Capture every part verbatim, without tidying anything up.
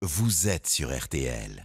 Vous êtes sur R T L.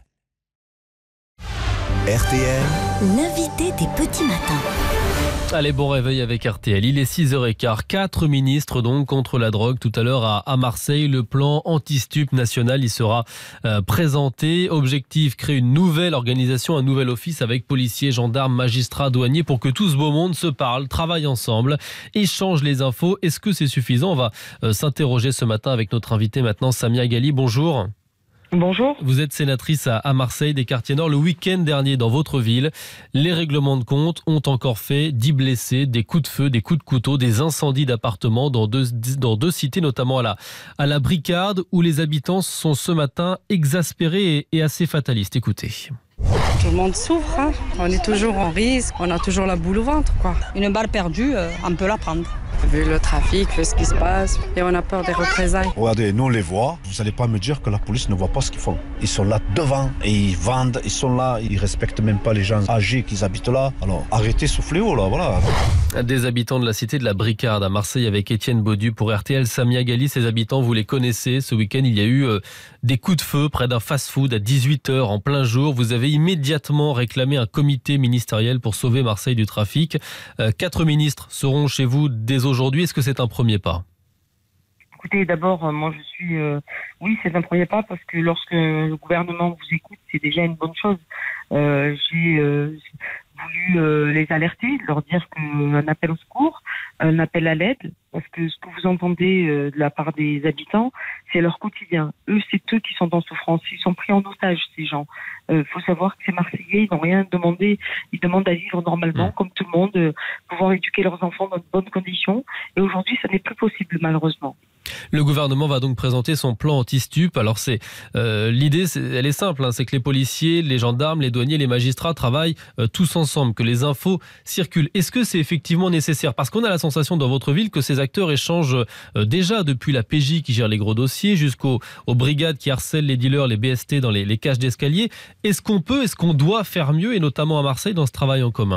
R T L, l'invité des petits matins. Allez, bon réveil avec R T L. Il est six heures quinze. Quatre ministres donc contre la drogue tout à l'heure à, à Marseille. Le plan anti-stup national y sera euh, présenté. Objectif, créer une nouvelle organisation, un nouvel office avec policiers, gendarmes, magistrats, douaniers pour que tout ce beau monde se parle, travaille ensemble, échange les infos. Est-ce que c'est suffisant ? On va euh, s'interroger ce matin avec notre invité maintenant, Samia Ghali. Bonjour. Bonjour. Vous êtes sénatrice à Marseille des Quartiers Nord. Le week-end dernier, dans votre ville, les règlements de compte ont encore fait dix blessés, des coups de feu, des coups de couteau, des incendies d'appartements dans deux, dans deux cités, notamment à la, à la Bricade, où les habitants sont ce matin exaspérés et, et assez fatalistes. Écoutez. Tout le monde souffre, hein. On est toujours en risque, on a toujours la boule au ventre, quoi. Une balle perdue, euh, on peut la prendre. Vu le trafic, vu ce qui se passe, et on a peur des représailles. Regardez, nous on les voit, vous n'allez pas me dire que la police ne voit pas ce qu'ils font. Ils sont là devant, et ils vendent, ils sont là, ils respectent même pas les gens âgés qui habitent là. Alors arrêtez ce fléau là, voilà. Des habitants de la cité de la Bricade à Marseille avec Étienne Baudu pour R T L. Samia Ghali, ces habitants, vous les connaissez. Ce week-end, il y a eu euh, des coups de feu près d'un fast-food à dix-huit heures en plein jour. Vous avez immédiatement réclamé un comité ministériel pour sauver Marseille du trafic. Euh, quatre ministres seront chez vous dès aujourd'hui. Est-ce que c'est un premier pas ? Écoutez, d'abord, moi je suis... Euh, oui, c'est un premier pas parce que lorsque le gouvernement vous écoute, c'est déjà une bonne chose. Euh, j'ai euh, voulu euh, les alerter, leur dire qu'un appel au secours, un appel à l'aide, parce que ce que vous entendez euh, de la part des habitants, c'est leur quotidien. Eux, c'est eux qui sont en souffrance. Ils sont pris en otage, ces gens. Il euh, faut savoir que ces Marseillais, ils n'ont rien demandé. Ils demandent à vivre normalement, mmh. comme tout le monde, euh, pouvoir éduquer leurs enfants dans de bonnes conditions. Et aujourd'hui, ça n'est plus possible, malheureusement. Le gouvernement va donc présenter son plan anti-stup. Alors c'est euh, l'idée, c'est, elle est simple, hein, c'est que les policiers, les gendarmes, les douaniers, les magistrats travaillent euh, tous ensemble, que les infos circulent. Est-ce que c'est effectivement nécessaire ? Parce qu'on a la sensation dans votre ville que ces acteurs échangent euh, déjà depuis la P J qui gère les gros dossiers jusqu'aux aux brigades qui harcèlent les dealers, les B S T dans les, les cages d'escalier. Est-ce qu'on peut, est-ce qu'on doit faire mieux, et notamment à Marseille, dans ce travail en commun ?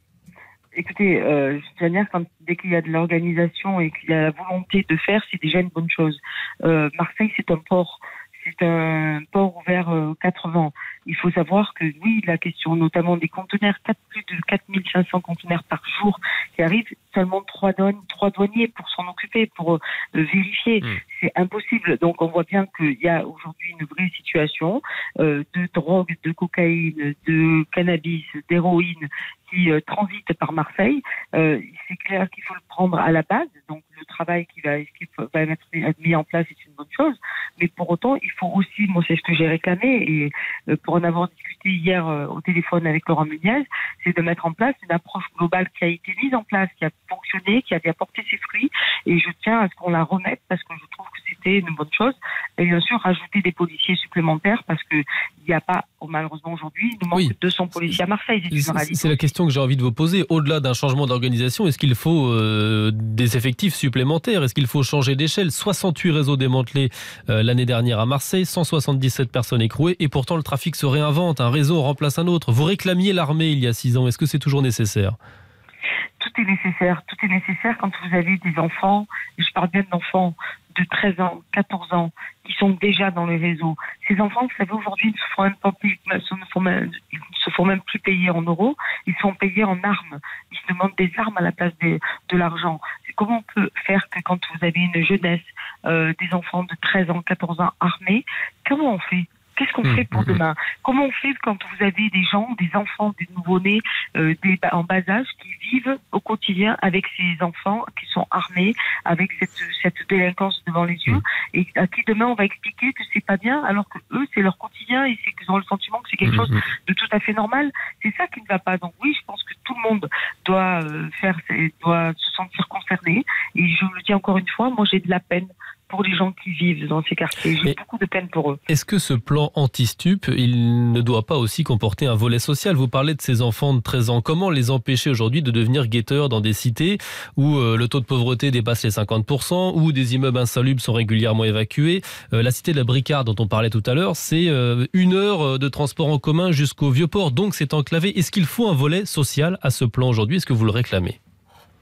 Écoutez, euh, je tiens à dire, quand, dès qu'il y a de l'organisation et qu'il y a la volonté de faire, c'est déjà une bonne chose. Euh, Marseille, c'est un port. C'est un port ouvert aux euh, quatre vents. Il faut savoir que, oui, la question notamment des conteneurs, quatre, plus de quatre mille cinq cents conteneurs par jour qui arrivent, seulement trois, douane, trois douaniers pour s'en occuper, pour euh, vérifier. Mmh. C'est impossible. Donc on voit bien qu'il y a aujourd'hui une vraie situation euh, de drogue, de cocaïne, de cannabis, d'héroïne qui euh, transite par Marseille. Euh, c'est clair qu'il faut le prendre à la base. Donc le travail qui va, qui va être mis en place est une bonne chose. Mais pour autant, il faut aussi, moi c'est ce que j'ai réclamé, et euh, pour en avoir discuté hier euh, au téléphone avec Laurent Muniez, c'est de mettre en place une approche globale qui a été mise en place, qui a fonctionné, qui avait apporté ses fruits, et je tiens à ce qu'on la remette parce que je trouve que c'était une bonne chose. Et bien sûr, rajouter des policiers supplémentaires parce qu'il n'y a pas, malheureusement aujourd'hui, il nous manque oui. deux cents policiers à Marseille. C'est, une réalité. C'est la question que j'ai envie de vous poser. Au-delà d'un changement d'organisation, est-ce qu'il faut euh, des effectifs supplémentaires ? Est-ce qu'il faut changer d'échelle ? soixante-huit réseaux démantelés euh, l'année dernière à Marseille, cent soixante-dix-sept personnes écrouées, et pourtant le trafic se réinvente, un réseau remplace un autre. Vous réclamiez l'armée il y a six ans, est-ce que c'est toujours nécessaire ? Tout est nécessaire, tout est nécessaire quand vous avez des enfants, et je parle bien d'enfants de treize ans, quatorze ans, qui sont déjà dans les réseaux. Ces enfants, vous savez, aujourd'hui, ils ne se font même, pas payer, ne font même, ils ne se font même plus payer en euros, ils se font payer en armes. Ils se demandent des armes à la place de, de l'argent. Comment on peut faire que quand vous avez une jeunesse, euh, des enfants de treize ans, quatorze ans armés, comment on fait ? Qu'est-ce qu'on fait pour demain ? Comment on fait quand vous avez des gens, des enfants, des nouveau-nés euh, des, en bas âge qui vivent au quotidien avec ces enfants qui sont armés, avec cette, cette délinquance devant les yeux, et à qui demain on va expliquer que c'est pas bien, alors que eux c'est leur quotidien et c'est qu'ils ont le sentiment que c'est quelque chose de tout à fait normal. C'est ça qui ne va pas. Donc oui, je pense que tout le monde doit euh, faire, doit se sentir concerné. Et je le dis encore une fois, moi j'ai de la peine pour les gens qui vivent dans ces quartiers. J'ai Mais beaucoup de peine pour eux. Est-ce que ce plan anti-stup, il ne doit pas aussi comporter un volet social ? Vous parlez de ces enfants de treize ans. Comment les empêcher aujourd'hui de devenir guetteurs dans des cités où euh, le taux de pauvreté dépasse les cinquante pour cent, où des immeubles insalubres sont régulièrement évacués ? euh, La cité de la Bricade, dont on parlait tout à l'heure, c'est euh, une heure de transport en commun jusqu'au Vieux-Port. Donc c'est enclavé. Est-ce qu'il faut un volet social à ce plan aujourd'hui ? Est-ce que vous le réclamez ?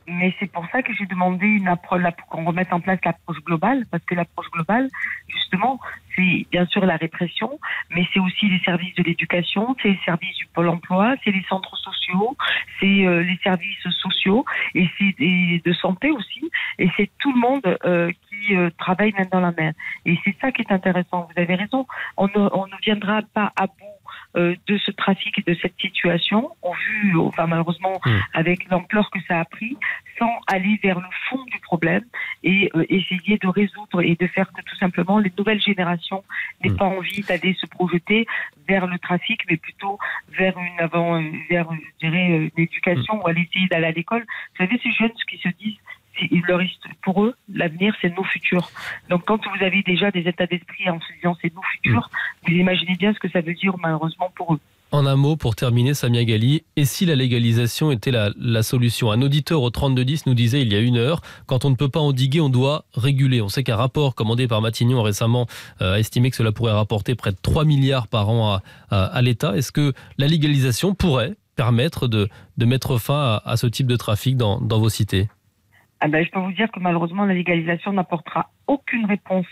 Mais c'est pour ça que j'ai demandé une approche, qu'on remette en place l'approche globale, parce que l'approche globale, justement, c'est bien sûr la répression, mais c'est aussi les services de l'éducation, c'est les services du Pôle emploi, c'est les centres sociaux, c'est euh, les services sociaux, et c'est et de santé aussi, et c'est tout le monde euh, qui euh, travaille main dans la main. Et c'est ça qui est intéressant, vous avez raison, on ne, on ne viendra pas à bout Euh, de ce trafic et de cette situation, au vu, enfin malheureusement, mmh. avec l'ampleur que ça a pris, sans aller vers le fond du problème et euh, essayer de résoudre et de faire que tout simplement les nouvelles générations n'aient mmh. pas envie d'aller se projeter vers le trafic, mais plutôt vers une avant, vers, je dirais, une éducation mmh. ou aller essayer d'aller à l'école. Vous savez, ces jeunes, ce qui se disent, il leur reste, pour eux, l'avenir, c'est nos futurs. Donc, quand vous avez déjà des états d'esprit en se disant c'est nos futurs, mmh. vous imaginez bien ce que ça veut dire, malheureusement, pour eux. En un mot, pour terminer, Samia Ghali, et si la légalisation était la, la solution? Un auditeur au trente-deux dix nous disait il y a une heure, quand on ne peut pas endiguer, on doit réguler. On sait qu'un rapport commandé par Matignon récemment euh, a estimé que cela pourrait rapporter près de trois milliards par an à, à, à l'État. Est-ce que la légalisation pourrait permettre de, de mettre fin à, à ce type de trafic dans, dans vos cités? Ah ben, je peux vous dire que malheureusement, la légalisation n'apportera aucune réponse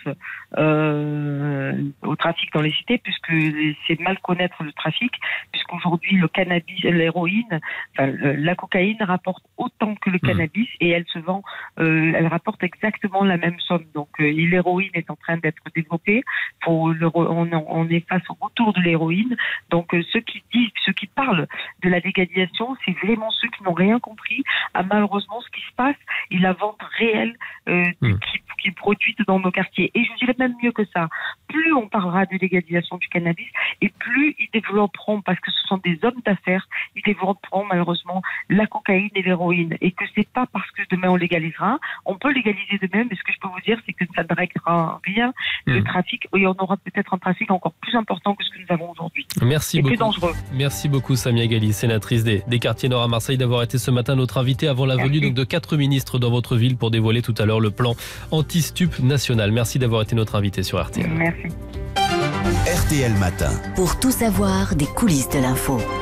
euh, au trafic dans les cités, puisque c'est mal connaître le trafic, puisqu'aujourd'hui le cannabis, l'héroïne, enfin, la cocaïne rapporte autant que le cannabis et elle se vend, euh, elle rapporte exactement la même somme. Donc euh, l'héroïne est en train d'être développée, pour le, on, on est face au retour de l'héroïne. Donc euh, ceux qui disent, ceux qui parlent de la légalisation, c'est vraiment ceux qui n'ont rien compris à malheureusement ce qui se passe et la vente réelle euh, mmh. qui, qui produit dans nos quartiers. Et je dirais même mieux que ça. Plus on parlera de légalisation du cannabis et plus ils développeront, parce que ce sont des hommes d'affaires, ils développeront malheureusement la cocaïne et l'héroïne. Et que c'est pas parce que demain on légalisera, on peut légaliser demain, mais ce que je peux vous dire, c'est que ça ne réglera rien mmh. le trafic et on aura peut-être un trafic encore plus important que ce que nous avons aujourd'hui. Merci et beaucoup. plus dangereux. Merci beaucoup Samia Ghali, sénatrice des, des quartiers nord à Marseille, d'avoir été ce matin notre invitée avant la venue donc, de quatre ministres dans votre ville pour dévoiler tout à l'heure le plan anti-stup national. Merci d'avoir été notre invité sur R T L. Merci. R T L Matin. Pour tout savoir des coulisses de l'info.